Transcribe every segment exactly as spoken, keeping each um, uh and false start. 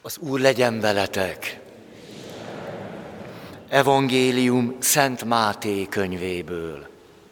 Az Úr legyen veletek! Evangélium Szent Máté könyvéből.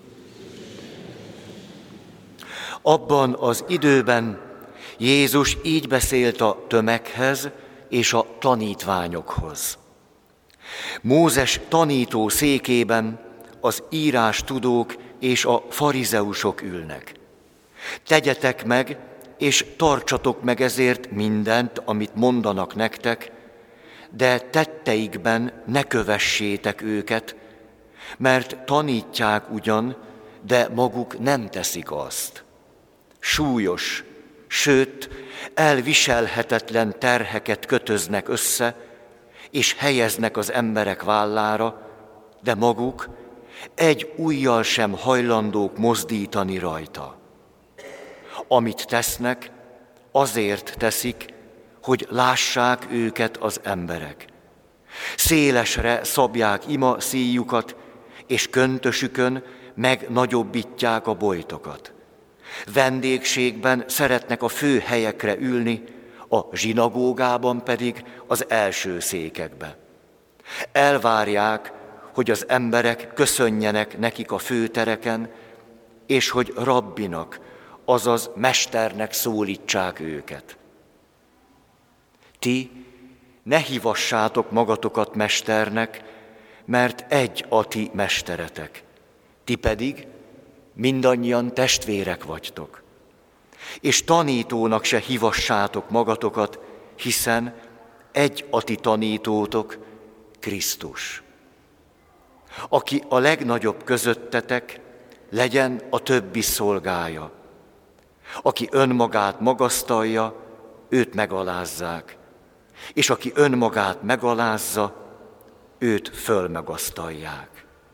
Abban az időben Jézus így beszélt a tömeghez és a tanítványokhoz. Mózes tanító székében az írástudók és a farizeusok ülnek. Tegyetek meg, és tartsatok meg ezért mindent, amit mondanak nektek, de tetteikben ne kövessétek őket, mert tanítják ugyan, de maguk nem teszik azt. Súlyos, sőt, elviselhetetlen terheket kötöznek össze, és helyeznek az emberek vállára, de maguk egy ujjal sem hajlandók mozdítani rajta. Amit tesznek, azért teszik, hogy lássák őket az emberek. Szélesre szabják ima szíjukat, és köntösükön megnagyobbítják a bojtokat. Vendégségben szeretnek a fő helyekre ülni, a zsinagógában pedig az első székekbe. Elvárják, hogy az emberek köszönjenek nekik a főtereken, és hogy rabbinak, azaz mesternek szólítsák őket. Ti ne hívassátok magatokat mesternek, mert egy a ti mesteretek. Ti pedig mindannyian testvérek vagytok. És tanítónak se hívassátok magatokat, hiszen egy a ti tanítótok, Krisztus. Aki a legnagyobb közöttetek, legyen a többi szolgája. Aki önmagát magasztalja, őt megalázzák, és aki önmagát megalázza, őt fölmagasztalják.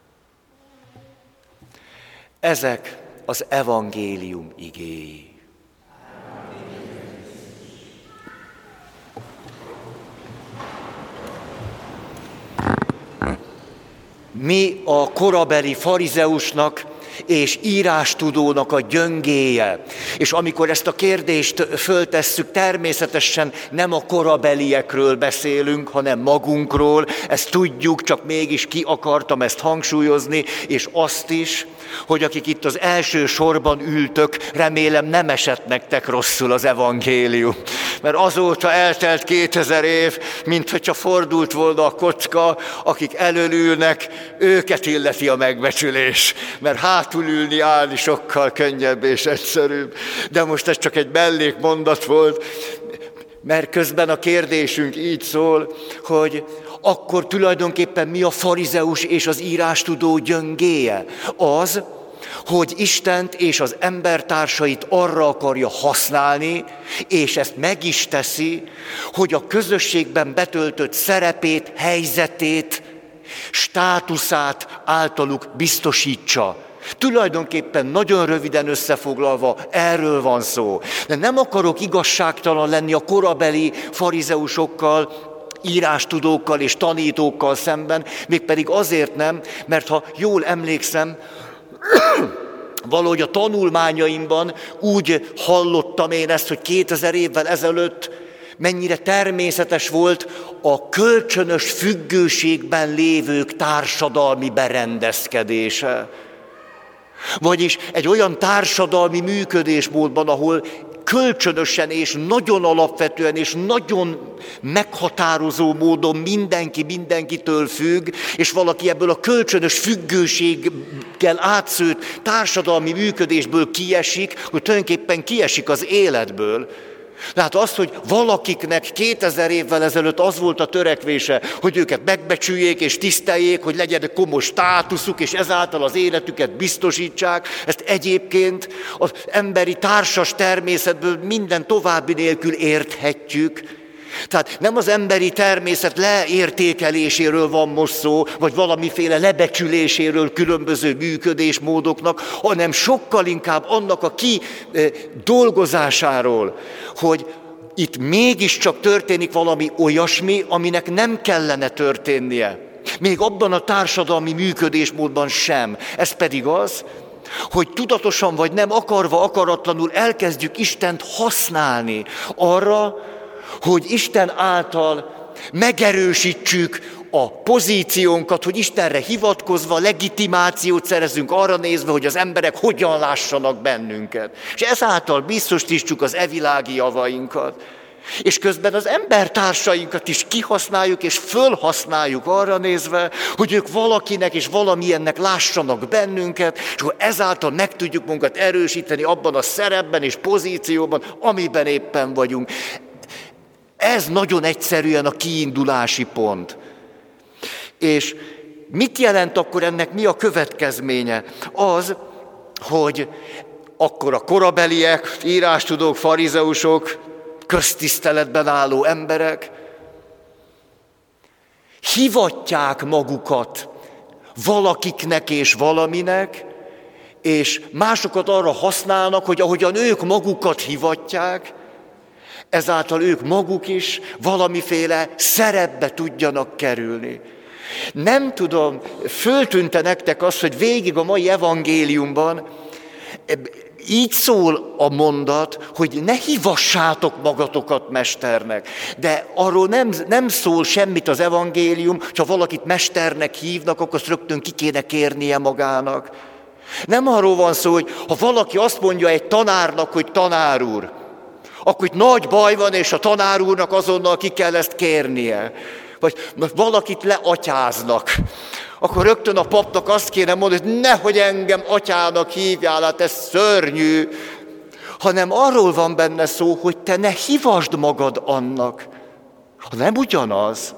Ezek az evangélium igéi. Mi a korabeli farizeusnak és írástudónak a gyöngéje. És amikor ezt a kérdést föltesszük, természetesen nem a korabeliekről beszélünk, hanem magunkról. Ezt tudjuk, csak mégis ki akartam ezt hangsúlyozni, és azt is, hogy akik itt az első sorban ültök, remélem nem esett nektek rosszul az evangélium. Mert azóta eltelt kétezer év, mint hogyha fordult volna a kocka, akik elölülnek, őket illeti a megbecsülés. Mert hátul ülni, állni sokkal könnyebb és egyszerűbb. De most ez csak egy mellékmondat volt, mert közben a kérdésünk így szól, hogy akkor tulajdonképpen mi a farizeus és az írástudó gyöngéje? Az, hogy Istent és az embertársait arra akarja használni, és ezt meg is teszi, hogy a közösségben betöltött szerepét, helyzetét, státuszát általuk biztosítsa. Tulajdonképpen nagyon röviden összefoglalva erről van szó. De nem akarok igazságtalan lenni a korabeli farizeusokkal, írástudókkal és tanítókkal szemben, mégpedig azért nem, mert ha jól emlékszem, valahogy a tanulmányaimban úgy hallottam én ezt, hogy kétezer évvel ezelőtt mennyire természetes volt a kölcsönös függőségben lévők társadalmi berendezkedése. Vagyis egy olyan társadalmi működésmódban, ahol kölcsönösen és nagyon alapvetően és nagyon meghatározó módon mindenki mindenkitől függ, és valaki ebből a kölcsönös függőséggel átszőtt társadalmi működésből kiesik, hogy tulajdonképpen kiesik az életből. Tehát az, hogy valakiknek kétezer évvel ezelőtt az volt a törekvése, hogy őket megbecsüljék és tiszteljék, hogy legyen komoly státuszuk, és ezáltal az életüket biztosítsák, ezt egyébként az emberi társas természetből minden további nélkül érthetjük. Tehát nem az emberi természet leértékeléséről van most szó, vagy valamiféle lebecsüléséről különböző működésmódoknak, hanem sokkal inkább annak a kidolgozásáról, hogy itt mégiscsak történik valami olyasmi, aminek nem kellene történnie. Még abban a társadalmi működésmódban sem. Ez pedig az, hogy tudatosan vagy nem akarva, akaratlanul elkezdjük Istent használni arra, hogy Isten által megerősítsük a pozíciónkat, hogy Istenre hivatkozva legitimációt szerezünk arra nézve, hogy az emberek hogyan lássanak bennünket. És ezáltal biztosítsuk az evilági javainkat. És közben az embertársainkat is kihasználjuk és fölhasználjuk arra nézve, hogy ők valakinek és valamilyennek lássanak bennünket, és akkor ezáltal meg tudjuk magunkat erősíteni abban a szerepben és pozícióban, amiben éppen vagyunk. Ez nagyon egyszerűen a kiindulási pont. És mit jelent akkor ennek, mi a következménye? Az, hogy akkor a korabeliek, írástudók, farizeusok, köztiszteletben álló emberek hivatják magukat valakiknek és valaminek, és másokat arra használnak, hogy ahogyan ők magukat hivatják, ezáltal ők maguk is valamiféle szerepbe tudjanak kerülni. Nem tudom, föltűnte nektek az, hogy végig a mai evangéliumban így szól a mondat, hogy ne hívassátok magatokat mesternek. De arról nem, nem szól semmit az evangélium, ha valakit mesternek hívnak, akkor azt rögtön ki kéne kérnie magának. Nem arról van szó, hogy ha valaki azt mondja egy tanárnak, hogy tanár úr, akkor itt nagy baj van, és a tanár úrnak azonnal ki kell ezt kérnie. Vagy valakit leatyáznak, akkor rögtön a papnak azt kéne mondani, hogy nehogy engem atyának hívjál, hát ez szörnyű. Hanem arról van benne szó, hogy te ne hívasd magad annak, ha nem ugyanaz.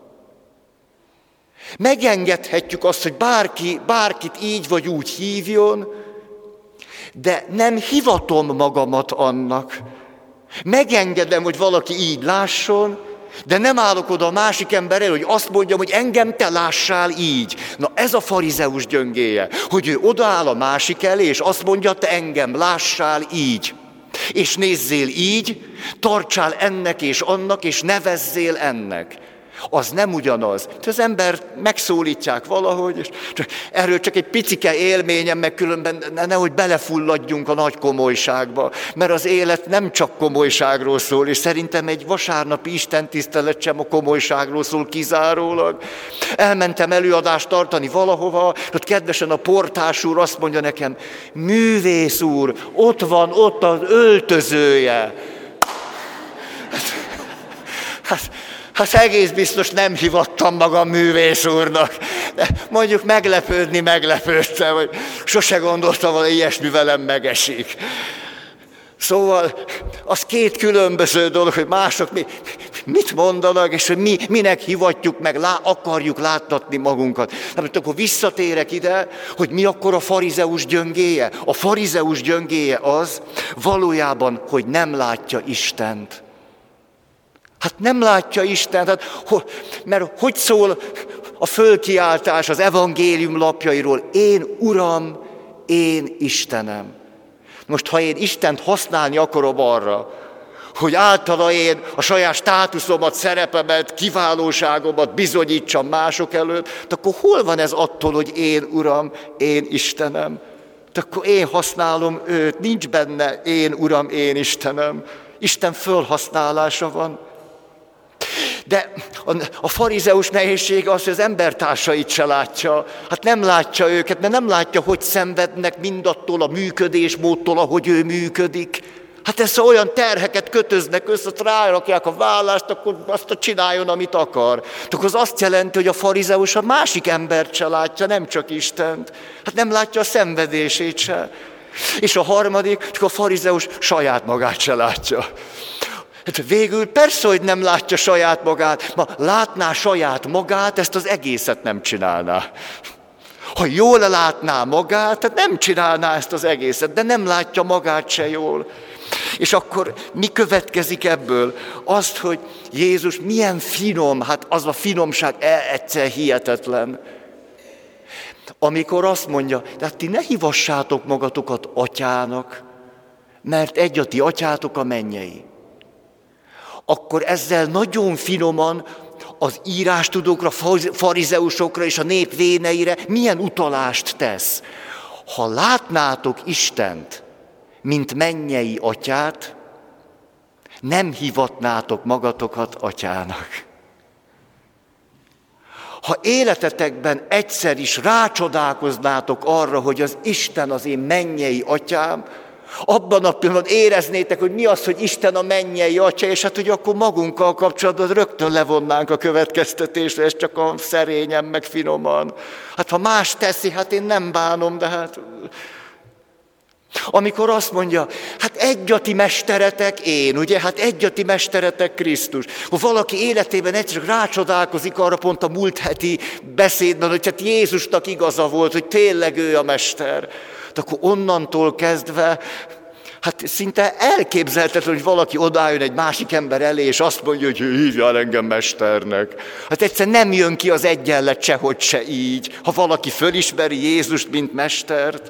Megengedhetjük azt, hogy bárki, bárkit így vagy úgy hívjon, de nem hivatom magamat annak. Megengedem, hogy valaki így lásson, de nem állok oda a másik ember elé, hogy azt mondjam, hogy engem te lássál így. Na ez a farizeus gyöngéje, hogy ő odaáll a másik elé, és azt mondja, te engem lássál így. És nézzél így, tartsál ennek és annak, és nevezzél ennek. Az nem ugyanaz. Az embert megszólítják valahogy, és erről csak egy picike élményem, meg különben nehogy belefulladjunk a nagy komolyságba, mert az élet nem csak komolyságról szól, és szerintem egy vasárnapi istentisztelet sem a komolyságról szól kizárólag. Elmentem előadást tartani valahova, ott kedvesen a portás úr azt mondja nekem, művész úr, ott van, ott az öltözője. Hát, Hát egész biztos nem hivattam magam művész úrnak, de mondjuk meglepődni meglepődtem, hogy sose gondoltam, hogy ilyesmi velem megesik. Szóval az két különböző dolog, hogy mások mi, mit mondanak, és hogy mi, minek hivatjuk meg, lá, akarjuk láttatni magunkat. Hát akkor visszatérek ide, hogy mi akkor a farizeus gyöngéje. A farizeus gyöngéje az valójában, hogy nem látja Istent. Hát nem látja Isten, hát, mert hogy szól a fölkiáltás az evangélium lapjairól? Én Uram, én Istenem. Most ha én Istent használni akarom arra, hogy általa én a saját státuszomat, szerepemet, kiválóságomat bizonyítsam mások előtt, akkor hol van ez attól, hogy én Uram, én Istenem? Akkor én használom őt, nincs benne én Uram, én Istenem. Isten fölhasználása van. De a farizeus nehézsége az, hogy az embertársait se látja. Hát nem látja őket, mert nem látja, hogy szenvednek mindattól a működésmódtól, ahogy ő működik. Hát ezt olyan terheket kötöznek össze, azt rárakják a vállást, akkor azt csináljon, amit akar. Akkor az azt jelenti, hogy a farizeus a másik embert se látja, nem csak Istent. Hát nem látja a szenvedését se. És a harmadik, csak a farizeus saját magát se látja. Hát végül persze, hogy nem látja saját magát. Ma látná saját magát, ezt az egészet nem csinálná. Ha jól látná magát, tehát nem csinálná ezt az egészet, de nem látja magát se jól. És akkor mi következik ebből? Azt, hogy Jézus milyen finom, hát az a finomság egyszer hihetetlen. Amikor azt mondja, de hát ti ne hívassátok magatokat atyának, mert egy a ti atyátok a mennyei. Akkor ezzel nagyon finoman az írástudókra, farizeusokra és a nép véneire milyen utalást tesz. Ha látnátok Istent, mint mennyei atyát, nem hivatnátok magatokat atyának. Ha életetekben egyszer is rácsodálkoznátok arra, hogy az Isten az én mennyei atyám, abban a pillanatban éreznétek, hogy mi az, hogy Isten a mennyei atya, és hát, hogy akkor magunkkal kapcsolatban rögtön levonnánk a következtetésre, ez csak a szerényen, meg finoman. Hát ha más teszi, hát én nem bánom, de hát... Amikor azt mondja, hát egy a ti mesteretek én, ugye, hát egy a ti mesteretek Krisztus. Ha valaki életében egyszer rácsodálkozik arra, pont a múlt heti beszédben, hogy hát Jézusnak igaza volt, hogy tényleg ő a mester, de akkor onnantól kezdve, hát szinte elképzelhetetlen, hogy valaki odájön egy másik ember elé, és azt mondja, hogy hívjál engem mesternek. Hát egyszer nem jön ki az egyenlet sehogy se így, ha valaki fölismeri Jézust, mint mestert.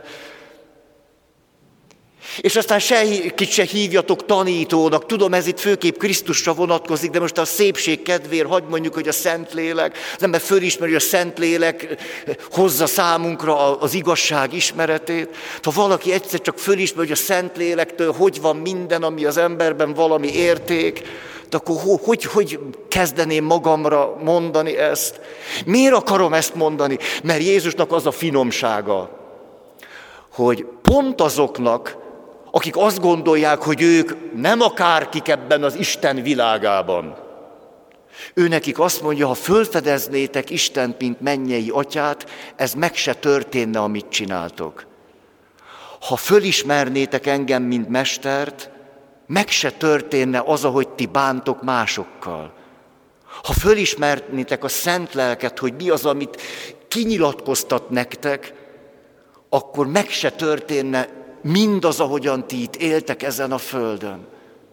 És aztán senkit se hívjatok tanítónak. Tudom, ez itt főképp Krisztusra vonatkozik, de most a szépség kedvéért hagyd mondjuk, hogy a Szentlélek, az ember fölismeri, hogy a Szentlélek hozza számunkra az igazság ismeretét. Ha valaki egyszer csak fölismeri, hogy a Szentlélektől hogy van minden, ami az emberben valami érték, de akkor hogy, hogy kezdeném magamra mondani ezt? Miért akarom ezt mondani? Mert Jézusnak az a finomsága, hogy pont azoknak, akik azt gondolják, hogy ők nem akárkik ebben az Isten világában. Ő nekik azt mondja, ha fölfedeznétek Istent, mint mennyei atyát, ez meg se történne, amit csináltok. Ha fölismernétek engem, mint mestert, meg se történne az, ahogy ti bántok másokkal. Ha fölismernétek a szent lelket, hogy mi az, amit kinyilatkoztat nektek, akkor meg se történne mindaz, ahogyan ti itt éltek ezen a földön.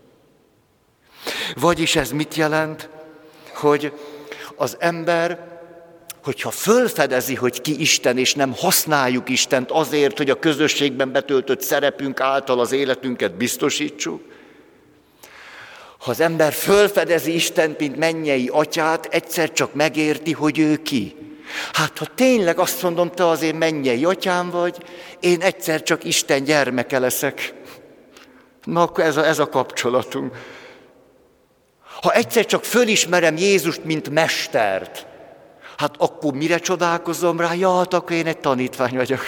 Vagyis ez mit jelent? Hogy az ember, hogyha fölfedezi, hogy ki Isten, és nem használjuk Istent azért, hogy a közösségben betöltött szerepünk által az életünket biztosítsuk, ha az ember fölfedezi Istent, mint mennyei atyát, egyszer csak megérti, hogy ő ki. Hát, ha tényleg azt mondom, te az én mennyei atyám vagy, én egyszer csak Isten gyermeke leszek. Na, akkor ez a, ez a kapcsolatunk. Ha egyszer csak fölismerem Jézust, mint mestert, hát akkor mire csodálkozom rá? Ja, hát akkor én egy tanítvány vagyok.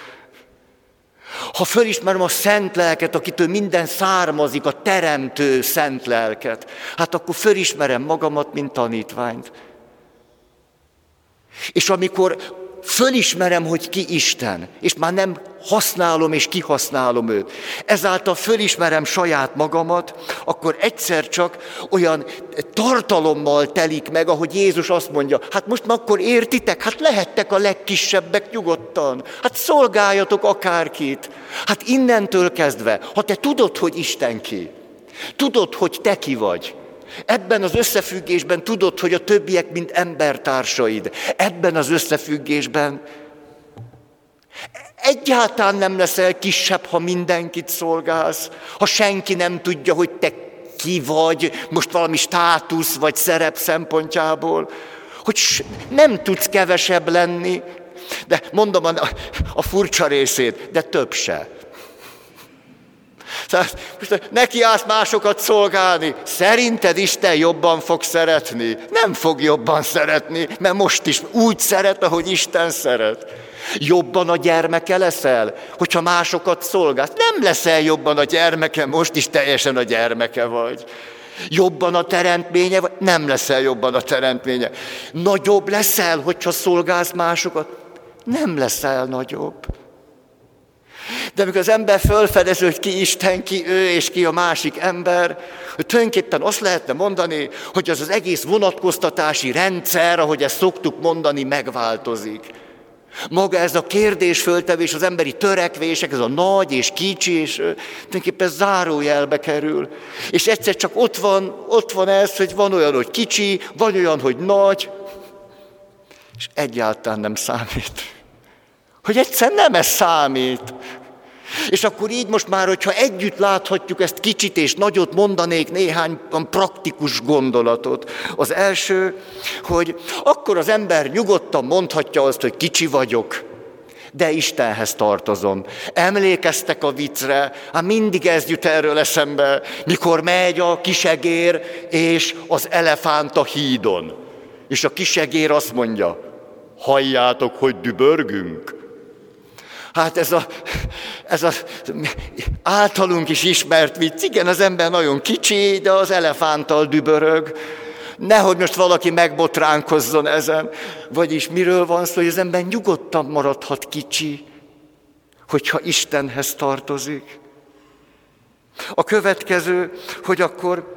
Ha fölismerem a szent lelket, akitől minden származik, a teremtő szent lelket, hát akkor fölismerem magamat, mint tanítványt. És amikor fölismerem, hogy ki Isten, és már nem használom és kihasználom őt, ezáltal fölismerem saját magamat, akkor egyszer csak olyan tartalommal telik meg, ahogy Jézus azt mondja, hát most már akkor értitek, hát lehettek a legkisebbek nyugodtan, hát szolgáljatok akárkit. Hát innentől kezdve, ha te tudod, hogy Isten ki, tudod, hogy te ki vagy, ebben az összefüggésben tudod, hogy a többiek mind embertársaid. Ebben az összefüggésben egyáltalán nem leszel kisebb, ha mindenkit szolgálsz, ha senki nem tudja, hogy te ki vagy, most valami státusz vagy szerep szempontjából, hogy nem tudsz kevesebb lenni, de mondom a, a furcsa részét, de több se. Tehát most neki állsz másokat szolgálni, szerinted Isten jobban fog szeretni? Nem fog jobban szeretni, mert most is úgy szeret, ahogy Isten szeret. Jobban a gyermeke leszel, hogyha másokat szolgálsz? Nem leszel jobban a gyermeke, most is teljesen a gyermeke vagy. Jobban a teremtménye, vagy nem leszel jobban a teremtménye. Nagyobb leszel, hogyha szolgálsz másokat? Nem leszel nagyobb. De amikor az ember fölfedez, hogy ki Isten, ki ő és ki a másik ember, hogy tulajdonképpen azt lehetne mondani, hogy az az egész vonatkoztatási rendszer, ahogy ezt szoktuk mondani, megváltozik. Maga ez a kérdésföltevés, az emberi törekvések, ez a nagy és kicsi, és tulajdonképpen zárójelbe kerül. És egyszer csak ott van, ott van ez, hogy van olyan, hogy kicsi, van olyan, hogy nagy, és egyáltalán nem számít. Hogy egyszer nem ez számít. És akkor így most már, hogyha együtt láthatjuk ezt kicsit és nagyot, mondanék néhány praktikus gondolatot. Az első, hogy akkor az ember nyugodtan mondhatja azt, hogy kicsi vagyok, de Istenhez tartozom. Emlékeztek a viccre? Hát mindig ez jut erről eszembe, mikor megy a kisegér és az elefánt a hídon. És a kisegér azt mondja, halljátok, hogy dübörgünk? Hát ez a, ez a általunk is ismert vicc, igen, az ember nagyon kicsi, de az elefánttal dübörög. Nehogy most valaki megbotránkozzon ezen. Vagyis miről van szó, hogy az ember nyugodtan maradhat kicsi, hogyha Istenhez tartozik. A következő, hogy akkor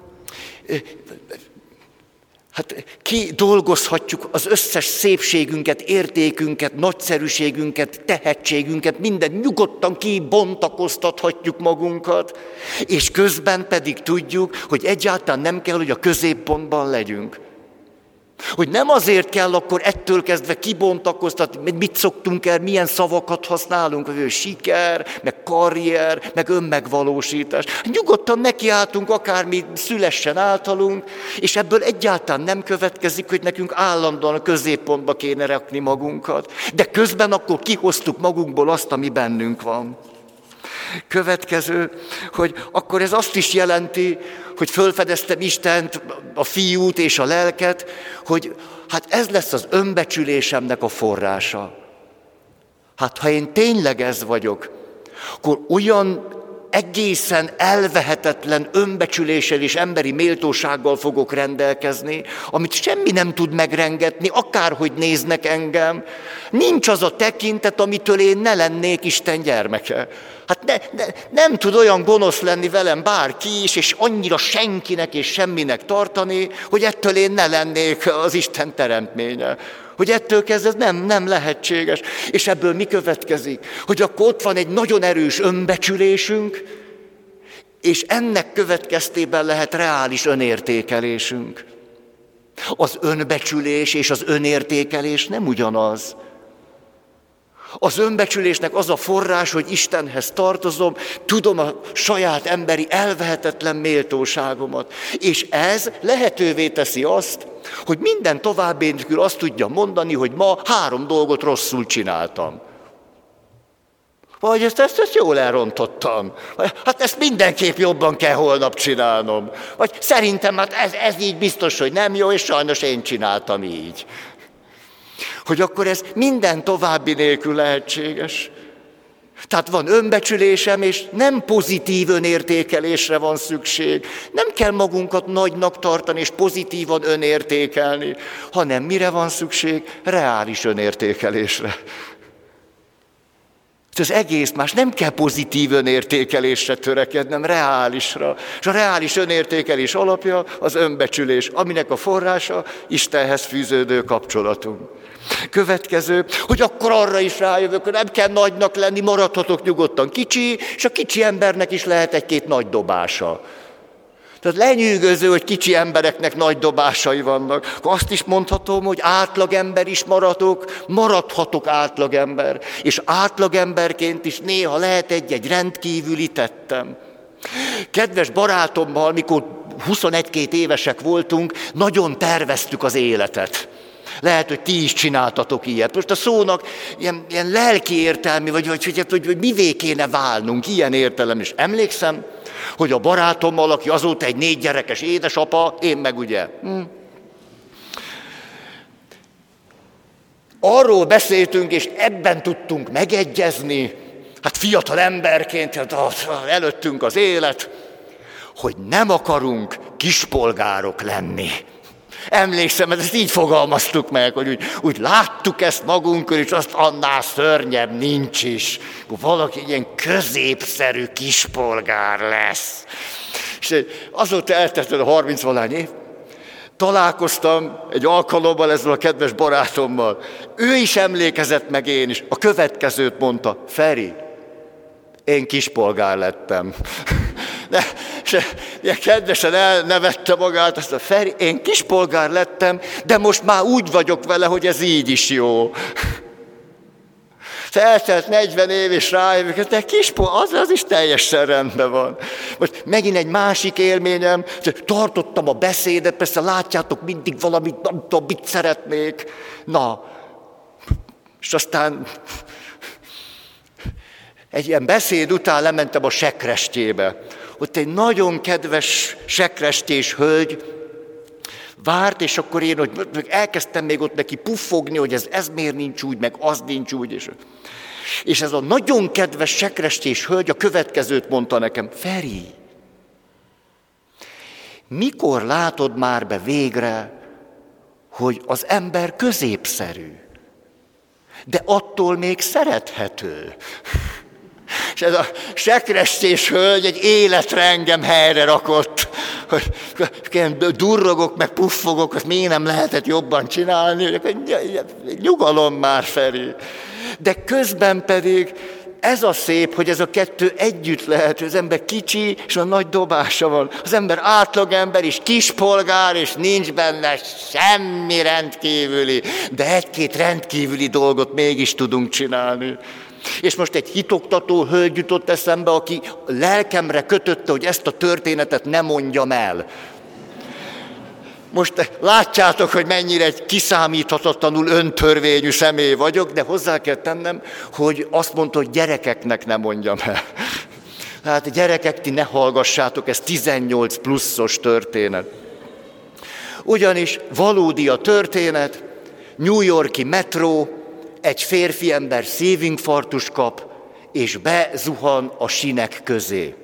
hát ki dolgozhatjuk az összes szépségünket, értékünket, nagyszerűségünket, tehetségünket, mindent nyugodtan kibontakoztathatjuk magunkat, és közben pedig tudjuk, hogy egyáltalán nem kell, hogy a középpontban legyünk. Hogy nem azért kell akkor ettől kezdve kibontakoztatni, mit szoktunk el, milyen szavakat használunk, hogy siker, meg karrier, meg önmegvalósítás. Nyugodtan nekiálltunk, akármi szülessen általunk, és ebből egyáltalán nem következik, hogy nekünk állandóan a középpontba kéne rakni magunkat. De közben akkor kihoztuk magunkból azt, ami bennünk van. Következő, hogy akkor ez azt is jelenti, hogy fölfedeztem Istent, a fiút és a lelket, hogy hát ez lesz az önbecsülésemnek a forrása. Hát ha én tényleg ez vagyok, akkor olyan egészen elvehetetlen önbecsüléssel és emberi méltósággal fogok rendelkezni, amit semmi nem tud megrengetni, akárhogy néznek engem. Nincs az a tekintet, amitől én ne lennék Isten gyermeke. Hát ne, ne, nem tud olyan gonosz lenni velem bárki is, és annyira senkinek és semminek tartani, hogy ettől én ne lennék az Isten teremtménye. Hogy ettől kezdve ez nem, nem lehetséges. És ebből mi következik? Hogy akkor ott van egy nagyon erős önbecsülésünk, és ennek következtében lehet reális önértékelésünk. Az önbecsülés és az önértékelés nem ugyanaz. Az önbecsülésnek az a forrás, hogy Istenhez tartozom, tudom a saját emberi elvehetetlen méltóságomat. És ez lehetővé teszi azt, hogy minden további nélkül azt tudja mondani, hogy ma három dolgot rosszul csináltam. Vagy ezt, ezt, ezt jól elrontottam. Hát ezt mindenképp jobban kell holnap csinálnom. Vagy szerintem hát ez, ez így biztos, hogy nem jó, és sajnos én csináltam így. Hogy akkor ez minden további nélkül lehetséges. Tehát van önbecsülésem, és nem pozitív önértékelésre van szükség. Nem kell magunkat nagynak tartani, és pozitívan önértékelni, hanem mire van szükség? Reális önértékelésre. Az egész más, nem kell pozitív önértékelésre törekednem, reálisra. És a reális önértékelés alapja az önbecsülés, aminek a forrása Istenhez fűződő kapcsolatunk. Következő, hogy akkor arra is rájövök, hogy nem kell nagynak lenni, maradhatok nyugodtan kicsi, és a kicsi embernek is lehet egy-két nagy dobása. Tehát lenyűgöző, hogy kicsi embereknek nagy dobásai vannak. Azt is mondhatom, hogy átlagember is maradok, maradhatok átlagember. És átlagemberként is néha lehet egy-egy rendkívüli tettem. Kedves barátommal, mikor huszonegy-két évesek voltunk, nagyon terveztük az életet. Lehet, hogy ti is csináltatok ilyet. Most a szónak ilyen, ilyen lelki értelmi, vagy hogy, hogy, hogy, hogy mivé kéne válnunk, ilyen értelem is. Emlékszem, hogy a barátommal, aki azóta egy négy gyerekes édesapa, én meg ugye. Hm. Arról beszéltünk, és ebben tudtunk megegyezni, hát fiatal emberként, hát előttünk az élet, hogy nem akarunk kispolgárok lenni. Emlékszem, ezt így fogalmaztuk meg, hogy úgy, úgy láttuk ezt magunkon, és azt annál szörnyebb nincs is. Valaki ilyen középszerű kispolgár lesz. És azóta eltelt a harmincvalány év, találkoztam egy alkalommal ezzel a kedves barátommal. Ő is emlékezett, meg én is. A következőt mondta: Feri, én kispolgár lettem. De, és ilyen kedvesen elnevette magát, azt a Feri, én kispolgár lettem, de most már úgy vagyok vele, hogy ez így is jó. Eltelt negyven év, és rájövök, de kispolgár, az, az is teljesen rendben van. Most megint egy másik élményem, tartottam a beszédet, persze látjátok, mindig valamit, nem tudom, mit szeretnék. Na, és aztán Egy ilyen beszéd után lementem a sekrestjébe. Ott egy nagyon kedves sekrestés hölgy várt, és akkor én hogy elkezdtem még ott neki puffogni, hogy ez, ez miért nincs úgy, meg az nincs úgy. És, és ez a nagyon kedves sekrestés hölgy a következőt mondta nekem: Feri, mikor látod már be végre, hogy az ember középszerű, de attól még szerethető? És ez a sekrestés hölgy egy életre engem helyre rakott, hogy durrogok, meg puffogok, azt miért nem lehetett jobban csinálni, nyugalom már, Feri. De közben pedig ez a szép, hogy ez a kettő együtt lehet, hogy az ember kicsi, és a nagy dobása van. Az ember átlagember, és kispolgár, és nincs benne semmi rendkívüli, de egy-két rendkívüli dolgot mégis tudunk csinálni. És most egy hitoktató hölgy jutott eszembe, aki lelkemre kötötte, hogy ezt a történetet ne mondjam el. Most látjátok, hogy mennyire egy kiszámíthatatlanul öntörvényű személy vagyok, de hozzá kell tennem, hogy azt mondta, hogy gyerekeknek ne mondjam el. Hát gyerekek, ti ne hallgassátok, ez tizennyolc pluszos történet. Ugyanis valódi a történet, New York-i metró, egy férfi ember szívinfarktust kap, és bezuhan a sinek közé.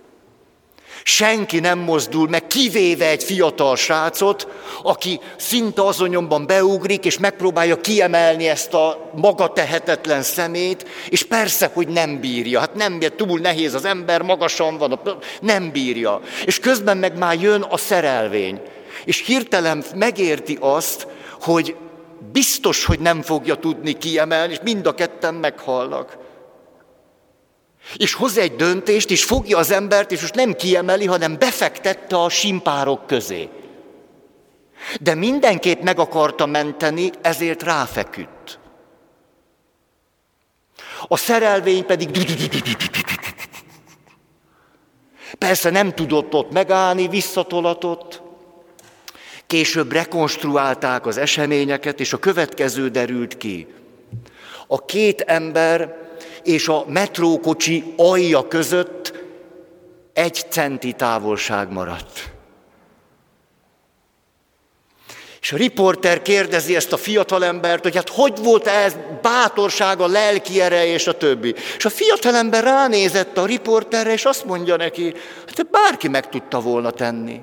Senki nem mozdul meg, kivéve egy fiatal srácot, aki szinte azonnyomban beugrik, és megpróbálja kiemelni ezt a maga tehetetlen szemét, és persze, hogy nem bírja. Hát nem, túl nehéz az ember, magasan van, nem bírja. És közben meg már jön a szerelvény. És hirtelen megérti azt, hogy biztos, hogy nem fogja tudni kiemelni, és mind a ketten meghalnak. És hoz egy döntést, és fogja az embert, és most nem kiemeli, hanem befektette a simpárok közé. De mindenképp meg akarta menteni, ezért ráfeküdt. A szerelvény pedig persze nem tudott ott megállni, visszatolatott. Később rekonstruálták az eseményeket, és a következő derült ki. A két ember és a metrókocsi alja között egy centi távolság maradt. És a riporter kérdezi ezt a fiatalembert, hogy hát hogy volt ez bátorsága, lelki ereje és a többi. És a fiatalember ránézett a riporterre, és azt mondja neki, hát bárki meg tudta volna tenni.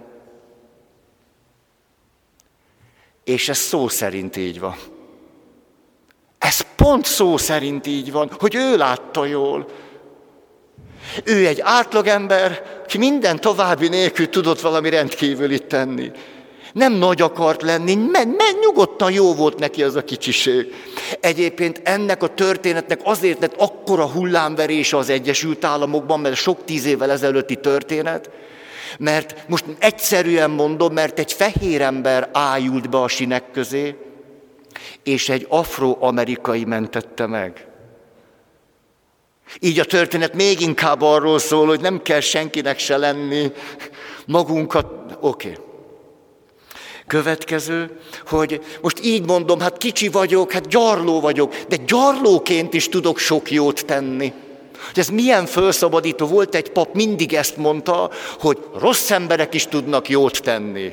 És ez szó szerint így van. Ez pont szó szerint így van, hogy ő látta jól. Ő egy átlagember, ki minden további nélkül tudott valami rendkívülit tenni. Nem nagy akart lenni, men, men, nyugodtan jó volt neki az a kicsiség. Egyébként ennek a történetnek azért lett akkora hullámverése az Egyesült Államokban, mert sok tíz évvel ezelőtti történet, mert most egyszerűen mondom, mert egy fehér ember ájult be a sinek közé, és egy afroamerikai mentette meg. Így a történet még inkább arról szól, hogy nem kell senkinek se lenni, magunkat, oké. Okay. Következő, hogy most így mondom, hát kicsi vagyok, hát gyarló vagyok, de gyarlóként is tudok sok jót tenni. Ez milyen felszabadító volt, egy pap mindig ezt mondta, hogy rossz emberek is tudnak jót tenni.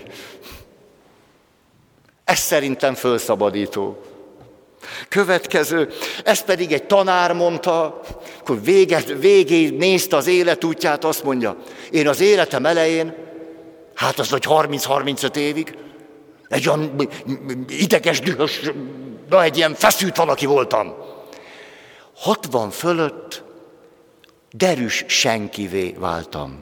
Ez szerintem felszabadító. Következő, ezt pedig egy tanár mondta, akkor véget, végig nézte az életútját, azt mondja, én az életem elején, hát az vagy harminc-harmincöt évig, egy olyan ideges, dühös, na egy ilyen feszült valaki voltam. hatvan fölött derűs senkivé váltam.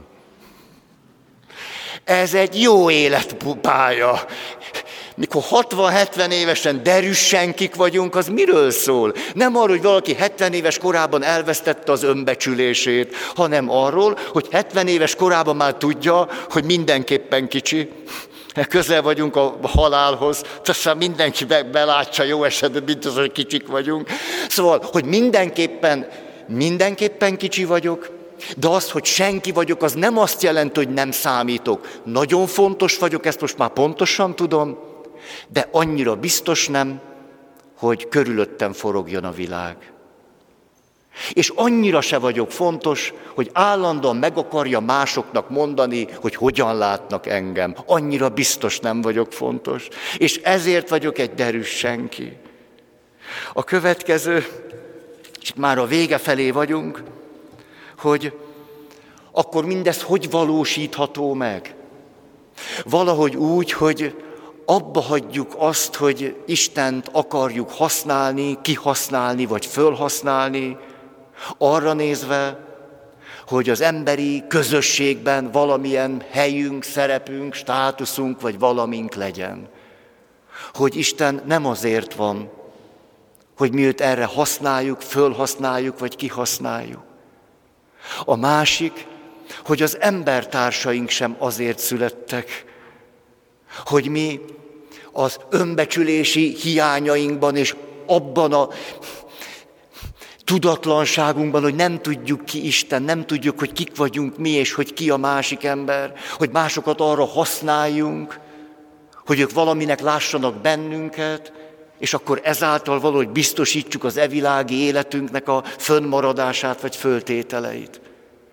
Ez egy jó életpálya. Mikor hatvan-hetven évesen derűs senkik vagyunk, az miről szól? Nem arról, hogy valaki hetven éves korában elvesztette az önbecsülését, hanem arról, hogy hetven éves korában már tudja, hogy mindenképpen kicsi. Közel vagyunk a halálhoz, aztán mindenki belátja jó esetben, mint az, hogy kicsik vagyunk. Szóval, hogy mindenképpen, mindenképpen kicsi vagyok, de az, hogy senki vagyok, az nem azt jelenti, hogy nem számítok. Nagyon fontos vagyok, ezt most már pontosan tudom, de annyira biztos nem, hogy körülöttem forogjon a világ. És annyira se vagyok fontos, hogy állandóan meg akarja másoknak mondani, hogy hogyan látnak engem. Annyira biztos nem vagyok fontos. És ezért vagyok egy derűs senki. A következő, és már a vége felé vagyunk, hogy akkor mindez hogy valósítható meg? Valahogy úgy, hogy abba hagyjuk azt, hogy Istent akarjuk használni, kihasználni vagy fölhasználni, arra nézve, hogy az emberi közösségben valamilyen helyünk, szerepünk, státuszunk vagy valamink legyen. Hogy Isten nem azért van, hogy mi őt erre használjuk, fölhasználjuk vagy kihasználjuk. A másik, hogy az embertársaink sem azért születtek, hogy mi az önbecsülési hiányainkban és abban a tudatlanságunkban, hogy nem tudjuk ki Isten, nem tudjuk, hogy kik vagyunk mi, és hogy ki a másik ember, hogy másokat arra használjunk, hogy ők valaminek lássanak bennünket, és akkor ezáltal valahogy biztosítsuk az evilági életünknek a fönnmaradását vagy föltételeit.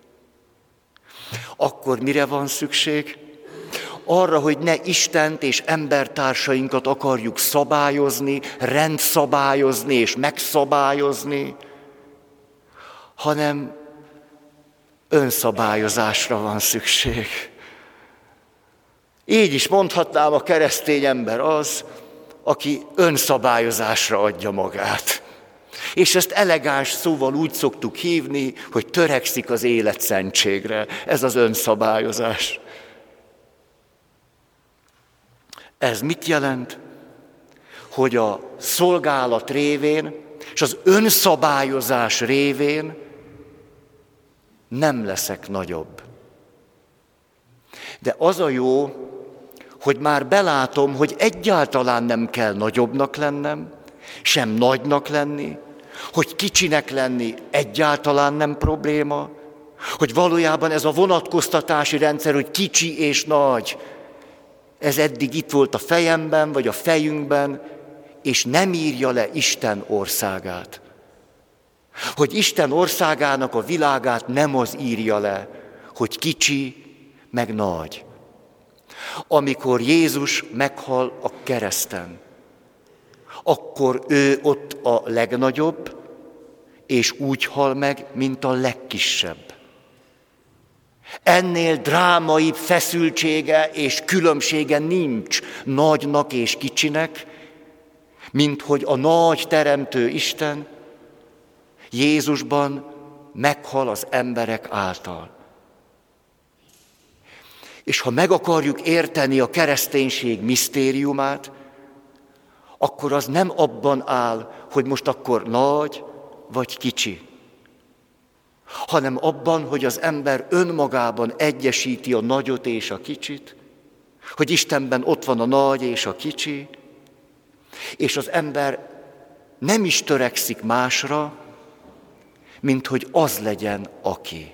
Akkor mire van szükség? Arra, hogy ne Istent és embertársainkat akarjuk szabályozni, rendszabályozni és megszabályozni, hanem önszabályozásra van szükség. Így is mondhatnám, a keresztény ember az, aki önszabályozásra adja magát. És ezt elegáns szóval úgy szoktuk hívni, hogy törekszik az életszentségre. Ez az önszabályozás. Ez mit jelent? Hogy a szolgálat révén és az önszabályozás révén nem leszek nagyobb. De az a jó, hogy már belátom, hogy egyáltalán nem kell nagyobbnak lennem, sem nagynak lenni, hogy kicsinek lenni egyáltalán nem probléma, hogy valójában ez a vonatkoztatási rendszer, hogy kicsi és nagy, ez eddig itt volt a fejemben, vagy a fejünkben, és nem írja le Isten országát. Hogy Isten országának a világát nem az írja le, hogy kicsi, meg nagy. Amikor Jézus meghal a kereszten, akkor ő ott a legnagyobb, és úgy hal meg, mint a legkisebb. Ennél drámaibb feszültsége és különbsége nincs nagynak és kicsinek, mint hogy a nagy teremtő Isten Jézusban meghal az emberek által. És ha meg akarjuk érteni a kereszténység misztériumát, akkor az nem abban áll, hogy most akkor nagy vagy kicsi, hanem abban, hogy az ember önmagában egyesíti a nagyot és a kicsit, hogy Istenben ott van a nagy és a kicsi, és az ember nem is törekszik másra, mint hogy az legyen, aki.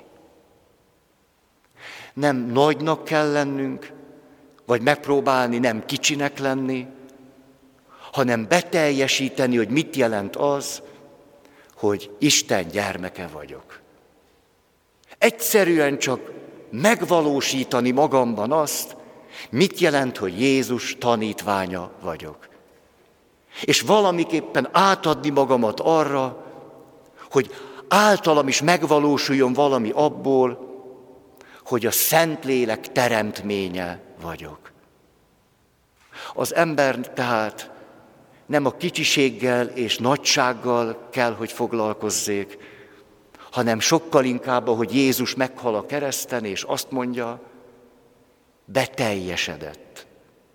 Nem nagynak kell lennünk, vagy megpróbálni nem kicsinek lenni, hanem beteljesíteni, hogy mit jelent az, hogy Isten gyermeke vagyok. Egyszerűen csak megvalósítani magamban azt, mit jelent, hogy Jézus tanítványa vagyok. És valamiképpen átadni magamat arra, hogy általam is megvalósuljon valami abból, hogy a Szentlélek teremtménye vagyok. Az ember tehát nem a kicsiséggel és nagysággal kell, hogy foglalkozzék, hanem sokkal inkább, hogy Jézus meghal a kereszten, és azt mondja, beteljesedett.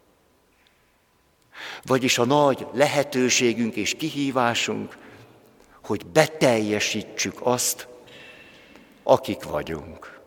Vagyis a nagy lehetőségünk és kihívásunk, hogy beteljesítsük azt, akik vagyunk.